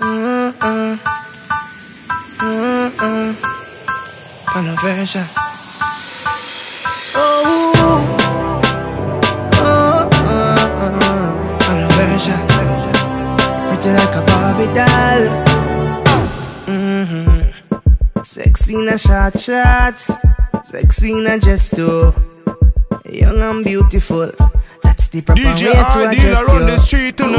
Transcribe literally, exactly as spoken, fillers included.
Uh-uh. Uh-uh. Conversion. Oh. Uh-uh. Conversion. Pretty like a Barbie doll. Mm-hmm. Sexy in a short shorts. Sexy in a gesto. Young and beautiful. That's the proper way to address you. D J around the street, you know